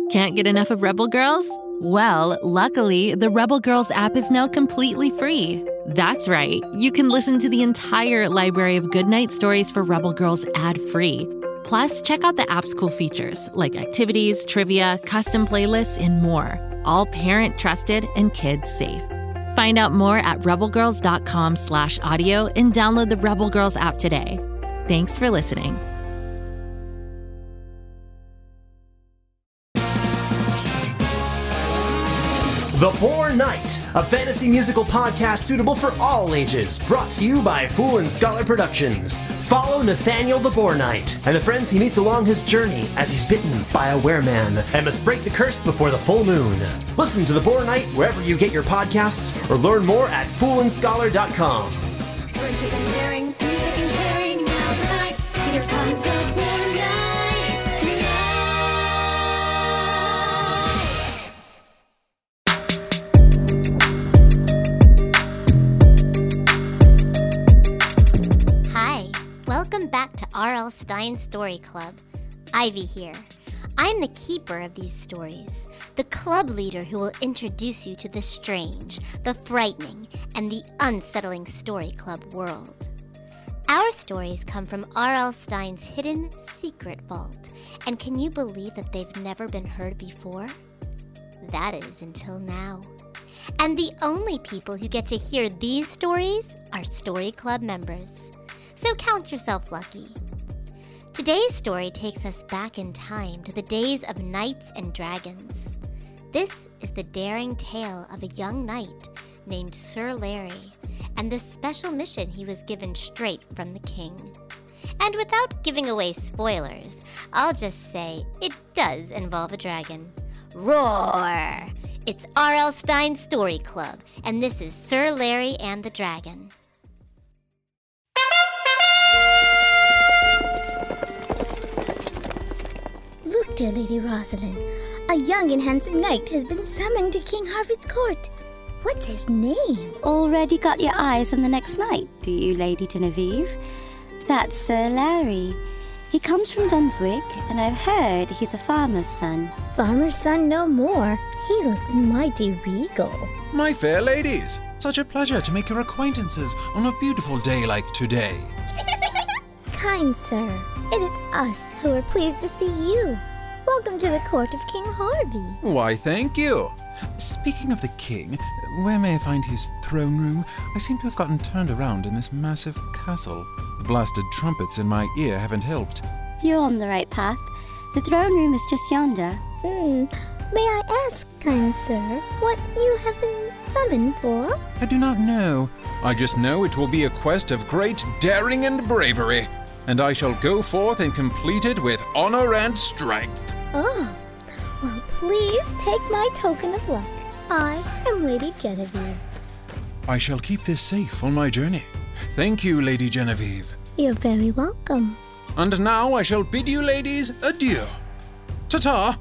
Can't get enough of Rebel Girls? Well, luckily, the Rebel Girls app is now completely free. That's right, you can listen to the entire library of goodnight stories for Rebel Girls ad-free. Plus, check out the app's cool features like activities, trivia, custom playlists, and more. All parent-trusted and kids-safe. Find out more at rebelgirls.com/audio and download the Rebel Girls app today. Thanks for listening. The Poor Knight, a fantasy musical podcast suitable for all ages, brought to you by Fool and Scholar Productions. Follow Nathaniel the Boar Knight and the friends he meets along his journey as he's bitten by a wereman and must break the curse before the full moon. Listen to The Boar Knight wherever you get your podcasts or learn more at foolandscholar.com. Friendship and daring, music and caring, now's the time. Here comes the Boar Knight. Welcome back to R.L. Stine Story Club. Ivy here. I'm the keeper of these stories, the club leader who will introduce you to the strange, the frightening, and the unsettling story club world. Our stories come from R.L. Stine's hidden secret vault, and can you believe that they've never been heard before? That is until now. And the only people who get to hear these stories are Story Club members. So count yourself lucky. Today's story takes us back in time to the days of knights and dragons. This is the daring tale of a young knight named Sir Larry and the special mission he was given straight from the king. And without giving away spoilers, I'll just say it does involve a dragon. Roar! It's R.L. Stine Story Club, and this is Sir Larry and the Dragon. Look, dear Lady Rosalind, a young and handsome knight has been summoned to King Harvey's court. What's his name? Already got your eyes on the next knight, do you, Lady Genevieve? That's Sir Larry. He comes from Dunswick, and I've heard he's a farmer's son. Farmer's son no more. He looks mighty regal. My fair ladies, such a pleasure to make your acquaintances on a beautiful day like today. Kind sir, it is us who are pleased to see you. Welcome to the court of King Harvey. Why, thank you. Speaking of the king, where may I find his throne room? I seem to have gotten turned around in this massive castle. The blasted trumpets in my ear haven't helped. You're on the right path. The throne room is just yonder. May I ask, kind sir, what you have been summoned for? I do not know. I just know it will be a quest of great daring and bravery, and I shall go forth and complete it with honor and strength. Oh, well, please take my token of luck. I am Lady Genevieve. I shall keep this safe on my journey. Thank you, Lady Genevieve. You're very welcome. And now I shall bid you ladies adieu. Ta-ta!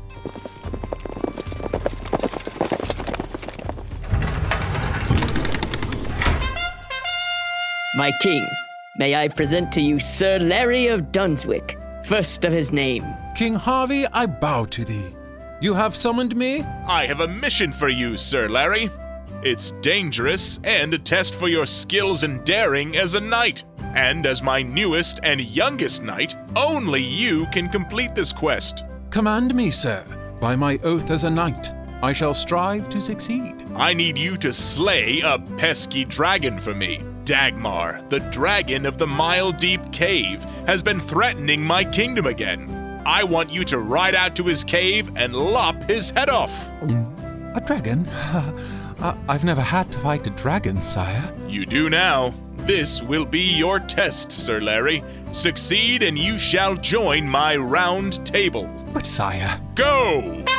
My king, may I present to you Sir Larry of Dunswick, first of his name. King Harvey, I bow to thee. You have summoned me? I have a mission for you, Sir Larry. It's dangerous and a test for your skills and daring as a knight. And as my newest and youngest knight, only you can complete this quest. Command me, sir. By my oath as a knight, I shall strive to succeed. I need you to slay a pesky dragon for me. Dagmar, the dragon of the Mile Deep Cave, has been threatening my kingdom again. I want you to ride out to his cave and lop his head off. A dragon? I've never had to fight a dragon, sire. You do now. This will be your test, Sir Larry. Succeed and you shall join my round table. But sire... Go!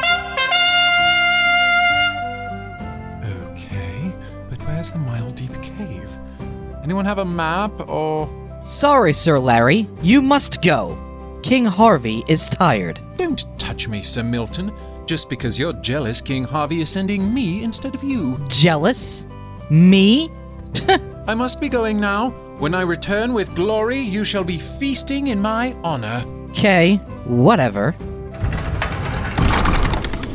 Okay, but where's the Mile Deep Cave? Anyone have a map or... Sorry, Sir Larry. You must go. King Harvey is tired. Don't touch me, Sir Milton. Just because you're jealous, King Harvey is sending me instead of you. Jealous? Me? I must be going now. When I return with glory, you shall be feasting in my honor. Okay, whatever.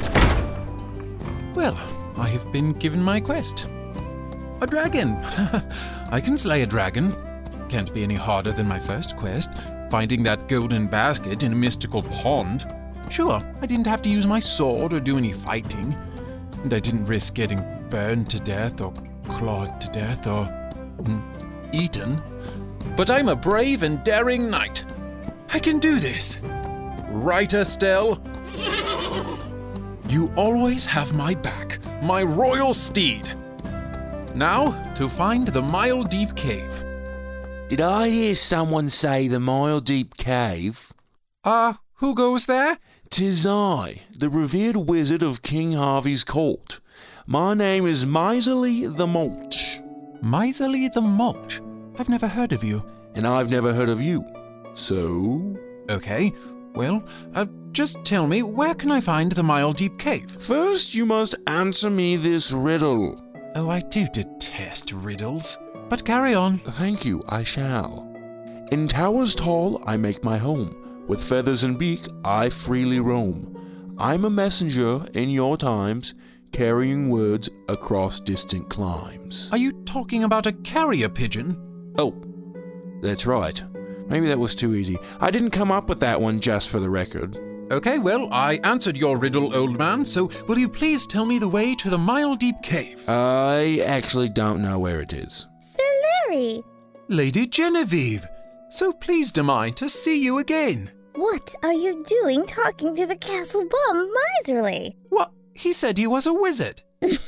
Well, I have been given my quest. A dragon. I can slay a dragon. Can't be any harder than my first quest, finding that golden basket in a mystical pond. Sure, I didn't have to use my sword or do any fighting, and I didn't risk getting burned to death or clawed to death or eaten. But I'm a brave and daring knight. I can do this. Right, Estelle? You always have my back, my royal steed. Now, to find the Mile Deep Cave. Did I hear someone say the Mile Deep Cave? Who goes there? 'Tis I, the revered wizard of King Harvey's court. My name is Miserly the Mulch. Miserly the Mulch? I've never heard of you. And I've never heard of you. So? Okay, well, just tell me, where can I find the Mile Deep Cave? First, you must answer me this riddle. Oh, I do detest riddles. But carry on. Thank you, I shall. In towers tall I make my home. With feathers and beak I freely roam. I'm a messenger in your times, carrying words across distant climes. Are you talking about a carrier pigeon? Oh, that's right. Maybe that was too easy. I didn't come up with that one, just for the record. Okay, well, I answered your riddle, old man, so will you please tell me the way to the Mile Deep Cave? I actually don't know where it is. Sir Larry! Lady Genevieve, so pleased am I to see you again. What are you doing talking to the castle bum, Miserly? What? He said he was a wizard.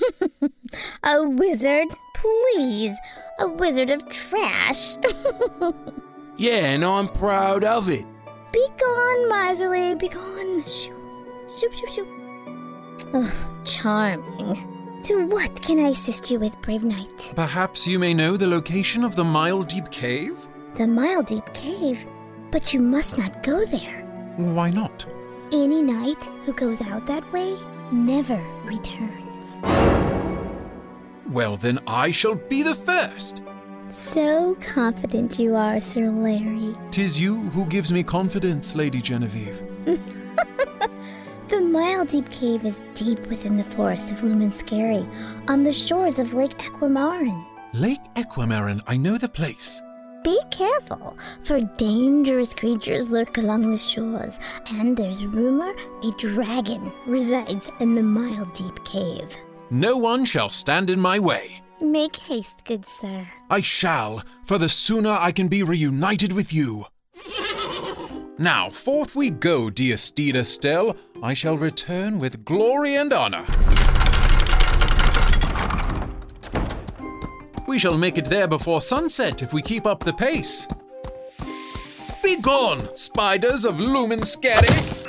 A wizard? Please. A wizard of trash. Yeah, and I'm proud of it. Be gone, Miserly, be gone. Shoo, shoo, shoo, shoo. Oh, charming. To what can I assist you with, brave knight? Perhaps you may know the location of the Mile Deep Cave? The Mile Deep Cave? But you must not go there. Why not? Any knight who goes out that way never returns. Well, then I shall be the first. So confident you are, Sir Larry. 'Tis you who gives me confidence, Lady Genevieve. The Mile Deep Cave is deep within the forest of Luminscary, on the shores of Lake Equimarin. Lake Equimarin, I know the place. Be careful, for dangerous creatures lurk along the shores, and there's rumor a dragon resides in the Mile Deep Cave. No one shall stand in my way. Make haste, good sir. I shall, for the sooner I can be reunited with you. Now, forth we go, dear steed Estelle. I shall return with glory and honor. We shall make it there before sunset if we keep up the pace. Begone, spiders of Luminscary!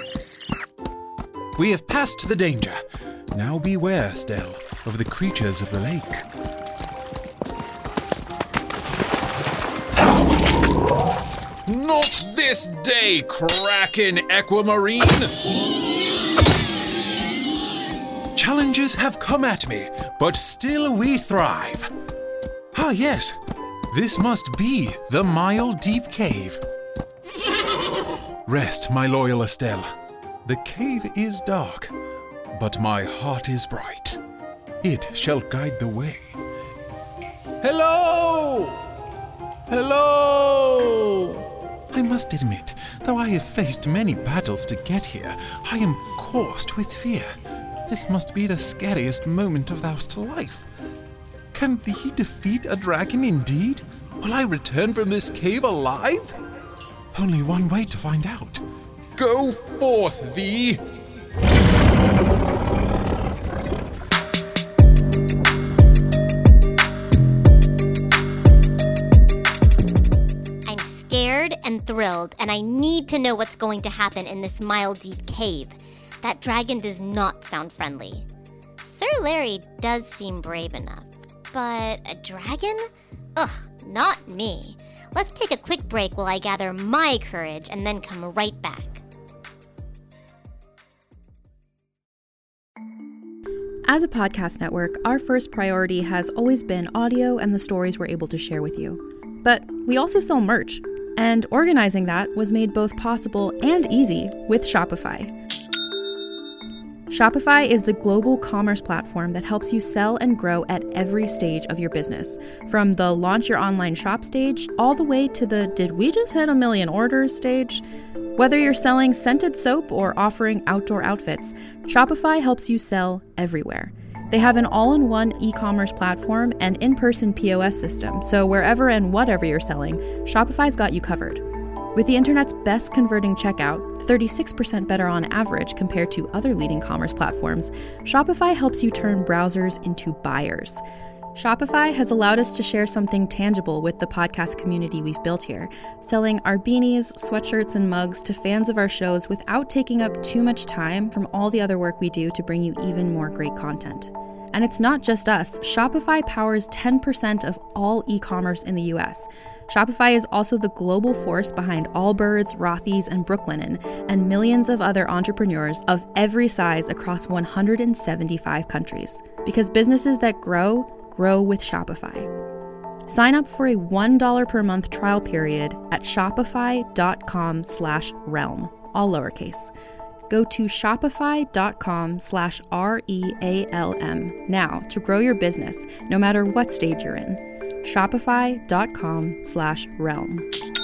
We have passed the danger. Now beware, Estelle, of the creatures of the lake. Not this day, Kraken Equimarine! Challenges have come at me, but still we thrive. Ah, yes, this must be the Mile Deep Cave. Rest, my loyal Estelle. The cave is dark, but my heart is bright. It shall guide the way. Hello! Hello! I must admit, though I have faced many battles to get here, I am coursed with fear. This must be the scariest moment of thou's life. Can thee defeat a dragon indeed? Will I return from this cave alive? Only one way to find out. Go forth, thee! I'm scared and thrilled, and I need to know what's going to happen in this Mile Deep Cave. That dragon does not sound friendly. Sir Larry does seem brave enough. But a dragon? Ugh, not me. Let's take a quick break while I gather my courage and then come right back. As a podcast network, our first priority has always been audio and the stories we're able to share with you. But we also sell merch, and organizing that was made both possible and easy with Shopify. Shopify is the global commerce platform that helps you sell and grow at every stage of your business, from the launch your online shop stage all the way to the did we just hit 1 million orders stage. Whether you're selling scented soap or offering outdoor outfits, Shopify helps you sell everywhere. They have an all-in-one e-commerce platform and in-person POS system, so wherever and whatever you're selling, Shopify's got you covered. With the internet's best converting checkout, 36% better on average compared to other leading commerce platforms, Shopify helps you turn browsers into buyers. Shopify has allowed us to share something tangible with the podcast community we've built here, selling our beanies, sweatshirts, and mugs to fans of our shows without taking up too much time from all the other work we do to bring you even more great content. And it's not just us. Shopify powers 10% of all e-commerce in the US. Shopify is also the global force behind Allbirds, Rothy's, and Brooklinen, and millions of other entrepreneurs of every size across 175 countries. Because businesses that grow with Shopify. Sign up for a $1 per month trial period at shopify.com/realm, all lowercase. Go to shopify.com/REALM now to grow your business, no matter what stage you're in. Shopify.com/realm.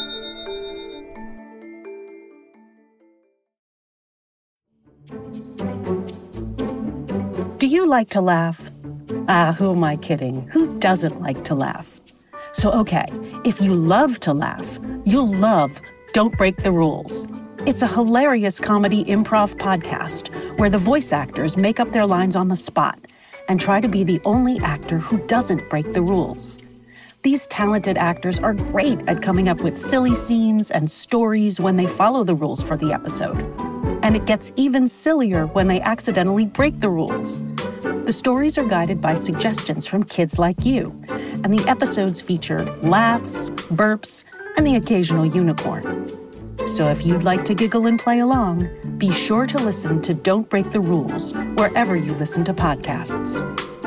Do you like to laugh? Who am I kidding? Who doesn't like to laugh? So, okay, if you love to laugh, you'll love Don't Break the Rules. It's a hilarious comedy improv podcast where the voice actors make up their lines on the spot and try to be the only actor who doesn't break the rules. These talented actors are great at coming up with silly scenes and stories when they follow the rules for the episode. And it gets even sillier when they accidentally break the rules. The stories are guided by suggestions from kids like you, and the episodes feature laughs, burps, and the occasional unicorn. So if you'd like to giggle and play along, be sure to listen to Don't Break the Rules wherever you listen to podcasts.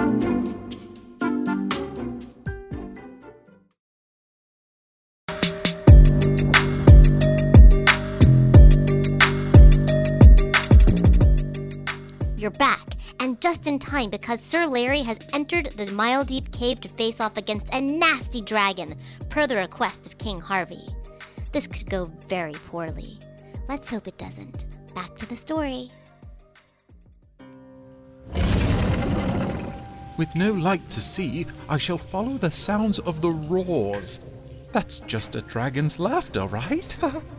You're back, and just in time because Sir Larry has entered the Mile Deep Cave to face off against a nasty dragon, per the request of King Harvey. This could go very poorly. Let's hope it doesn't. Back to the story. With no light to see, I shall follow the sounds of the roars. That's just a dragon's laughter, right?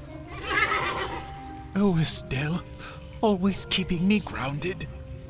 Oh, Estelle, always keeping me grounded.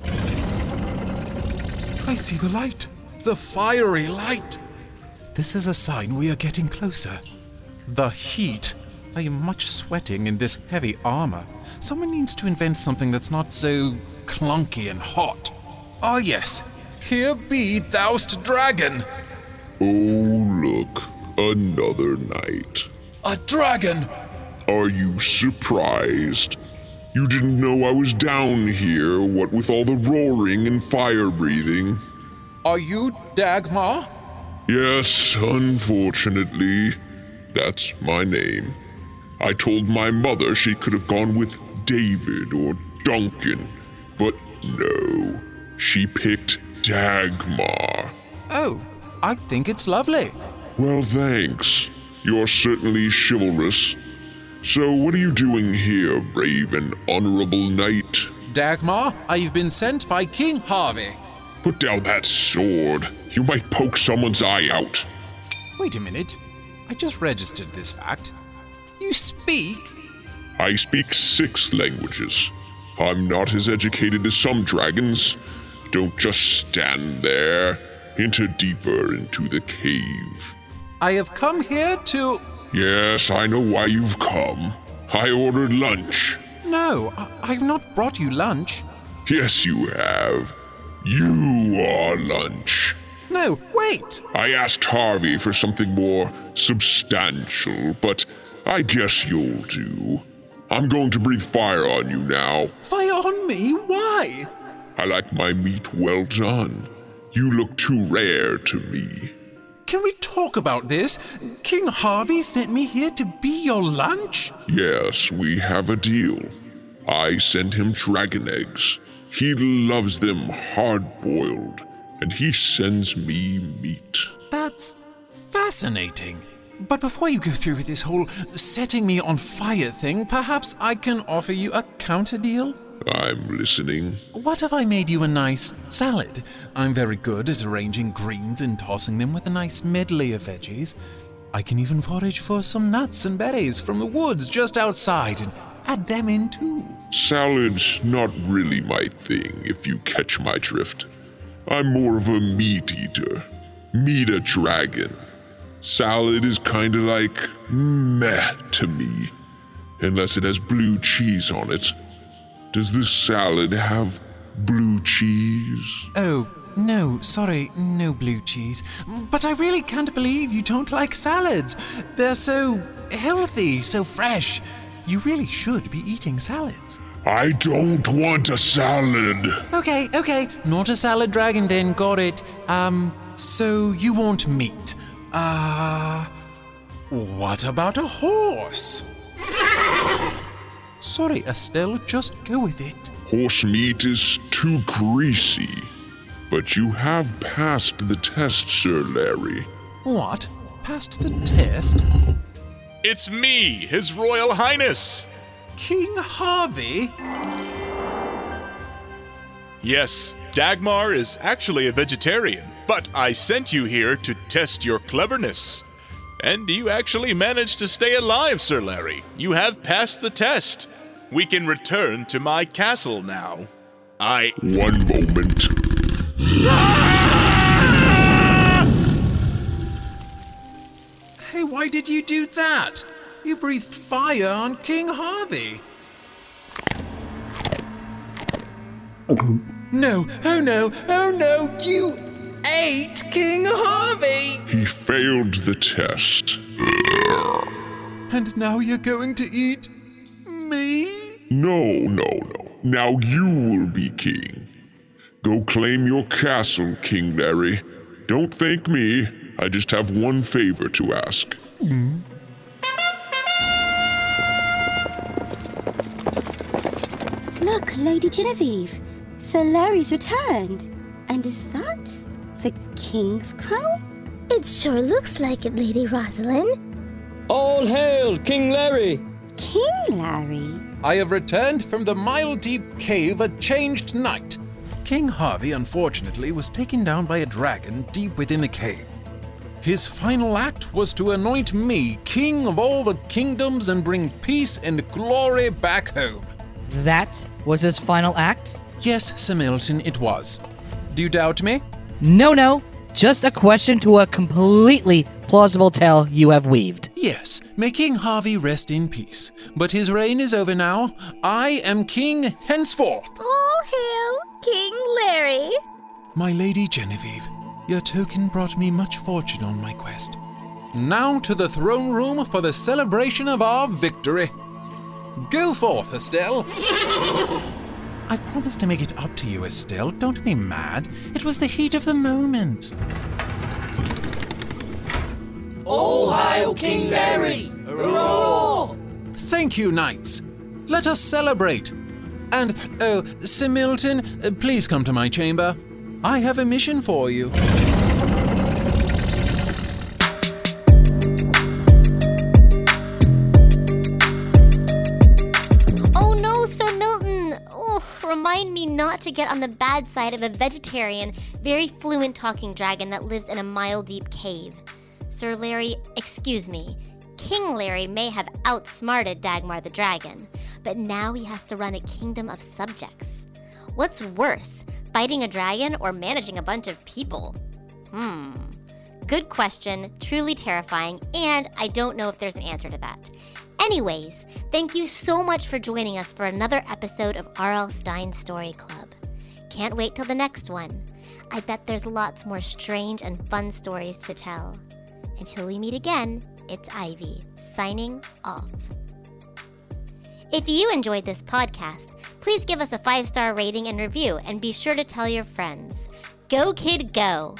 I see the light, the fiery light. This is a sign we are getting closer. The heat. I am much sweating in this heavy armor. Someone needs to invent something that's not so clunky and hot. Ah, yes. Here be thou'st dragon. Oh, look. Another night. A dragon! Are you surprised? You didn't know I was down here, what with all the roaring and fire breathing? Are you Dagmar? Yes, unfortunately. That's my name. I told my mother she could have gone with David or Duncan, but no, she picked Dagmar. Oh, I think it's lovely. Well, thanks. You're certainly chivalrous. So what are you doing here, brave and honorable knight? Dagmar, I've been sent by King Harvey. Put down that sword. You might poke someone's eye out. Wait a minute. I just registered this fact. You speak? I speak 6 languages. I'm not as educated as some dragons. Don't just stand there. Enter deeper into the cave. I have come here to... Yes, I know why you've come. I ordered lunch. No, I've not brought you lunch. Yes, you have. You are lunch. No, wait! I asked Harvey for something more substantial, but I guess you'll do. I'm going to breathe fire on you now. Fire on me? Why? I like my meat well done. You look too rare to me. Can we talk about this? King Harvey sent me here to be your lunch? Yes, we have a deal. I send him dragon eggs. He loves them hard-boiled, and he sends me meat. That's fascinating. But before you go through with this whole setting me on fire thing, perhaps I can offer you a counter deal? I'm listening. What if I made you a nice salad? I'm very good at arranging greens and tossing them with a nice medley of veggies. I can even forage for some nuts and berries from the woods just outside and add them in too. Salad's not really my thing, if you catch my drift. I'm more of a meat eater. Meat a dragon. Salad is kinda like meh to me, unless it has blue cheese on it. Does this salad have blue cheese? Oh, no, sorry, no blue cheese. But I really can't believe you don't like salads. They're so healthy, so fresh. You really should be eating salads. I don't want a salad. Okay, not a salad dragon then, got it. So you want meat. What about a horse? Sorry, Estelle, just go with it. Horse meat is too greasy. But you have passed the test, Sir Larry. What? Passed the test? It's me, His Royal Highness! King Harvey? Yes, Dagmar is actually a vegetarian, but I sent you here to test your cleverness. And you actually managed to stay alive, Sir Larry. You have passed the test. We can return to my castle now. One moment. Hey, why did you do that? You breathed fire on King Harvey. No, oh no, you ate King Harvey! He failed the test. And now you're going to eat me? No. Now you will be king. Go claim your castle, King Larry. Don't thank me. I just have one favor to ask. Look, Lady Genevieve. Sir Larry's returned. And is that the king's crown? It sure looks like it, Lady Rosalind. All hail, King Larry! King Larry? I have returned from the mile-deep cave a changed knight. King Harvey, unfortunately, was taken down by a dragon deep within the cave. His final act was to anoint me king of all the kingdoms and bring peace and glory back home. That was his final act? Yes, Sir Milton, it was. Do you doubt me? No. Just a question to a completely plausible tale you have weaved. Yes, may King Harvey rest in peace. But his reign is over now. I am king henceforth. All hail King Larry. My Lady Genevieve, your token brought me much fortune on my quest. Now to the throne room for the celebration of our victory. Go forth, Estelle. I promised to make it up to you, Estelle. Don't be mad. It was the heat of the moment. All hail King Larry! Hurrah! Thank you, knights. Let us celebrate. And, Sir Milton, please come to my chamber. I have a mission for you. Oh no, Sir Milton! Oh, remind me not to get on the bad side of a vegetarian, very fluent talking dragon that lives in a mile-deep cave. Sir Larry, excuse me. King Larry may have outsmarted Dagmar the dragon, but now he has to run a kingdom of subjects. What's worse, fighting a dragon or managing a bunch of people? Good question, truly terrifying, and I don't know if there's an answer to that. Anyways, thank you so much for joining us for another episode of R.L. Stine Story Club. Can't wait till the next one. I bet there's lots more strange and fun stories to tell. Until we meet again, it's Ivy, signing off. If you enjoyed this podcast, please give us a 5-star rating and review, and be sure to tell your friends. Go kid, go!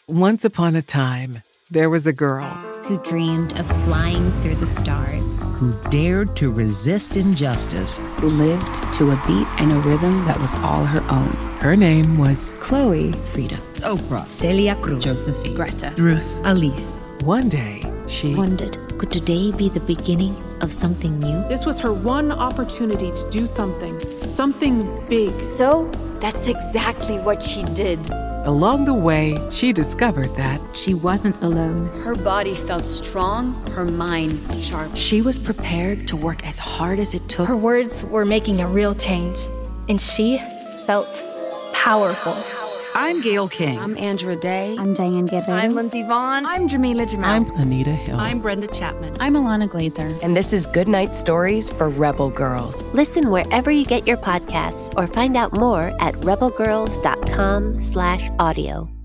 Once upon a time, there was a girl who dreamed of flying through the stars, who dared to resist injustice, who lived to a beat and a rhythm that was all her own. Her name was Chloe, Frida, Oprah, Celia Cruz, Josephine, Greta, Ruth, Alice. One day, she wondered, could today be the beginning of something new? This was her one opportunity to do something big. So, that's exactly what she did. Along the way, she discovered that she wasn't alone. Her body felt strong, her mind sharp. She was prepared to work as hard as it took. Her words were making a real change, and she felt powerful. I'm Gail King. I'm Andra Day. I'm Diane Guerrero. I'm Lindsay Vaughn. I'm Jamila Jamal. I'm Anita Hill. I'm Brenda Chapman. I'm Alana Glazer. And this is Goodnight Stories for Rebel Girls. Listen wherever you get your podcasts or find out more at rebelgirls.com/audio.